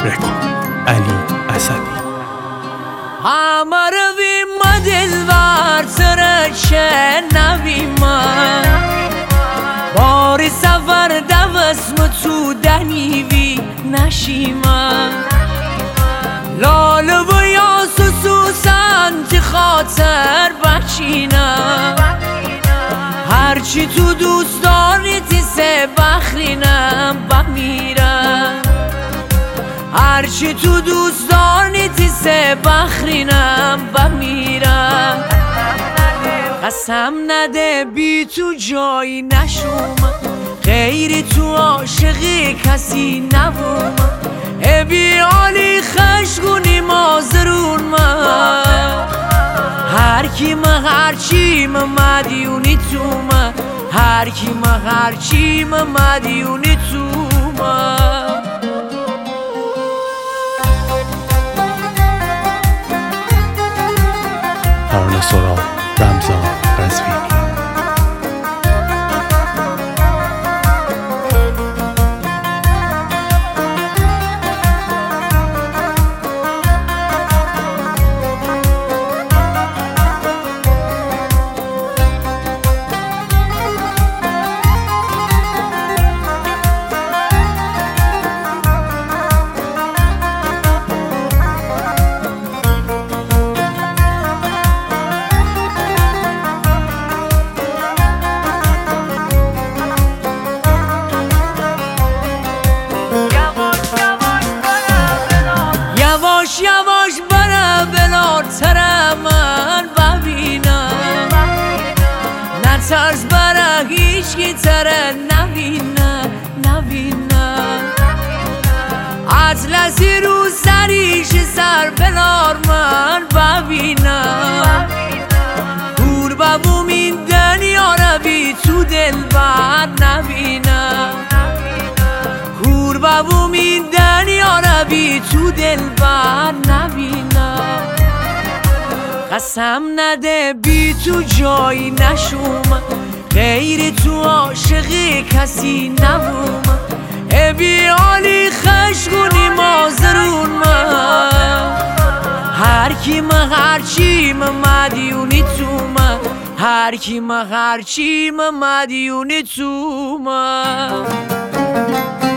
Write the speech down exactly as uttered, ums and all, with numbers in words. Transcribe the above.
رکورد. علی اسدی. همه رویم ما دلبر ترکه نویم باری سفر دوست ما تو دنیوی نشیم لال و یا سوسن تی خاطر بچینم هرچی تو دوست داری تی سه بخرینم بمیرم هرچی تو دوست داری تی سه بخرینم بمیرم قسم نده بی تو جایی نشوم غیری تو عاشقی کسی نبوم بی عالی خشگونی مازرون من هر کی من هر چی من مدیونی تو من هر کی من هر چی من مدیونی تو من ترانه سرا رمضان قزوینی. یواش یواش برا بلارتر من ببینم نترس برا هیچ کی تره نبینم نبینم اطلسی رو سریش سر بلار من ببینم گور ببوم این دنیا رو بی تو دل بد نبینم گور ببوم این دنیا رو بی تو دل بد نبینم قسم نده بی تو جایی نشوم غیری تو عاشقی کسی نبوم بی عالی خشگونی مازرون من هر کی من هر چی من مدیونی تو من هر کی من هر چی من مدیونی تو من